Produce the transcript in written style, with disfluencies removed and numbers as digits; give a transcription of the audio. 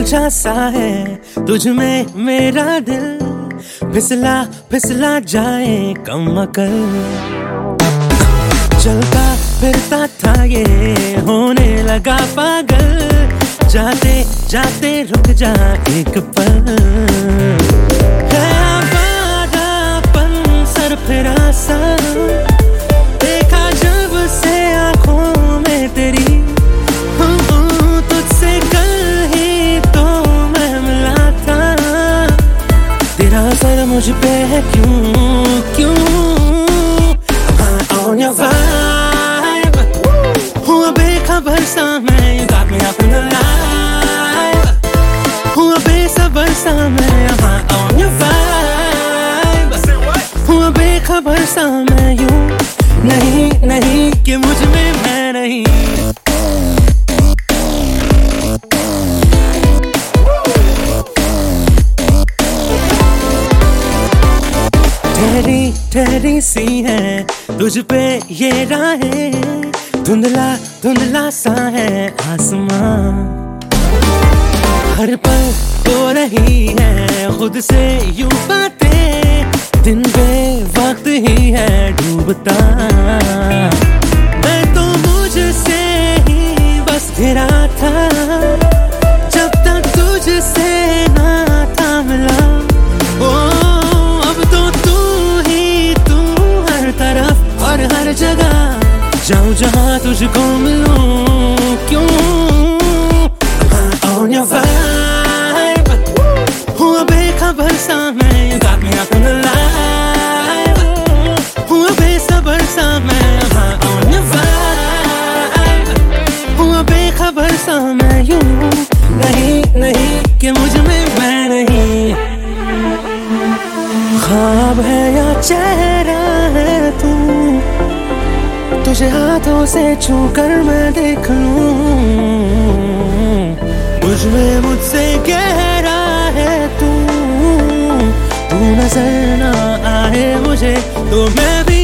उलझा सा है तुझ में मेरा दिल, फिसला फिसला जाए कम अकल। चलता फिरता था ये होने लगा पागल, जाते जाते रुक जा एक पल। है आवारापन सरफिरा सा, देखा जब से आंखों में तेरी, तुझसे कल ही तो मैं मिला था। तेरा असर मुझ पे है क्यों on your vibe, हुआ बेखबर सा मैं, you got me up in the light। हुआ बेसबर सा मैं, on your vibe, हुआ बेखबर सा मैं, यूं नहीं कि मुझ में मैं नहीं। ठहरी ठहरी सी है तुझ पे ये राहें, धुंधला धुंधला सा है आसमां। हर पल हो रही है खुद से यूं बातें, दिन पे वक्त ही है डूबता। मैं तो मुझसे ही बस घिरा था, जब तक तुझसे ना था मिला। और हर जगह जाऊं जहां तुझको मिलूं, क्यों on your vibe, हुआ बेखबर सा मैं, you got me up in the light। हुआ बेसबर सा मैं, on your vibe, हुआ बेखबर सा मैं, यूं नहीं कि मुझ में मैं नहीं। ख्वाब है या चेहरा है तू, तुझे हाथों से छू कर मैं देख लूं। मुझ में मुझसे गहरा है तू नजर ना आए मुझे तो मैं भी